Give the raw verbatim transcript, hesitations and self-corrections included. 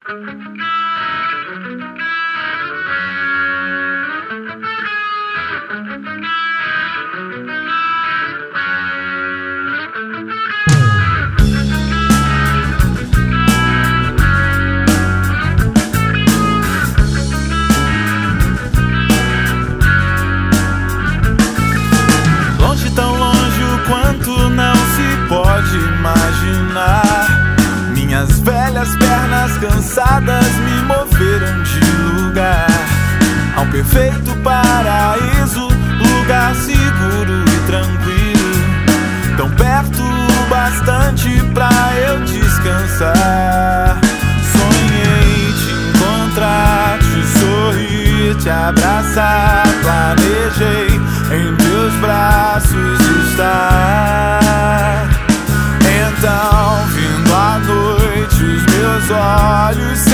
Longe, tão longe o quanto não se pode imaginar. Minhas velhas pernas cansadas me moveram de lugar a um perfeito paraíso, lugar seguro e tranquilo, tão perto o bastante pra eu descansar. Sonhei te encontrar, te sorrir, te abraçar. Planejei em teus braços estar. Então, vindo à noite, os meus olhos